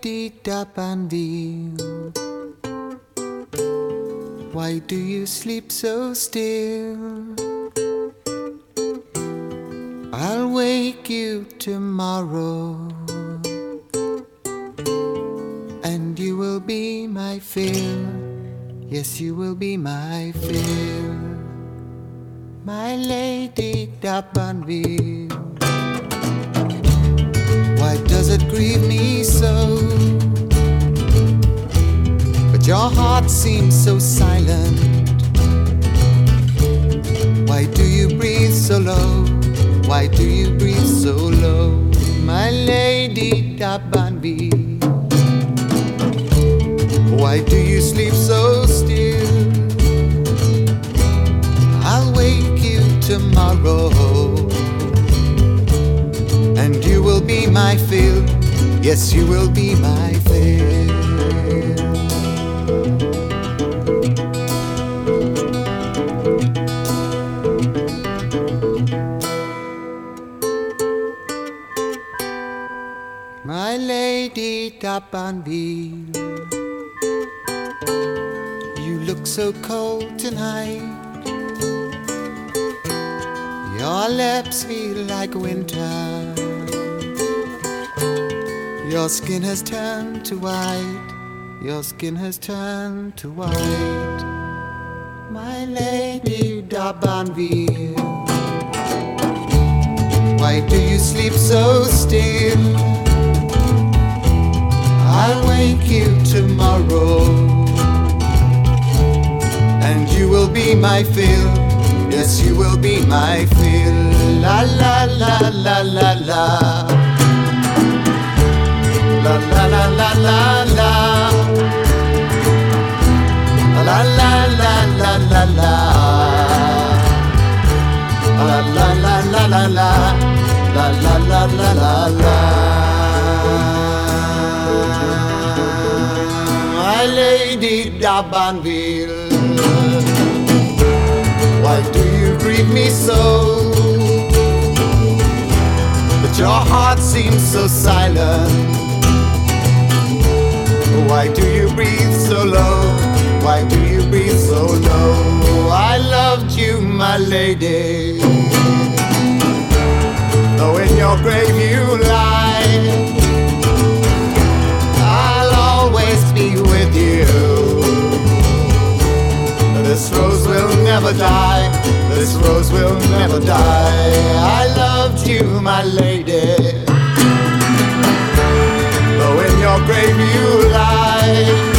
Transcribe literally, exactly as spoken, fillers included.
Lady D'Abanville, why do you sleep so still? I'll wake you tomorrow, and you will be my fill. Yes, you will be my fill, my Lady D'Abanville. Why does it grieve me so? But your heart seems so silent. Why do you breathe so low? Why do you breathe so low, my Lady D'Abanville? Why do you sleep so still? I'll wake you tomorrow, and you will be my fill. Yes, you will be my fill. My Lady D'Abanville, you look so cold tonight. Your lips feel like winter. Your skin has turned to white. Your skin has turned to white, my Lady D'Abanville. Why do you sleep so still? I'll wake you tomorrow, and you will be my fill. Yes, you will be my fill. La la la la la la. La la la la la la. La la la la la la. La la la la la la. La la la la la la. My Lady D'Abanville, why do you grieve me so? But your heart seems so silent. Why do you breathe so low? Why do you breathe so low? I loved you, my lady, though in your grave you lie, I'll always be with you. This rose will never die. This rose will never die. I loved you, my lady, though in your grave you lie,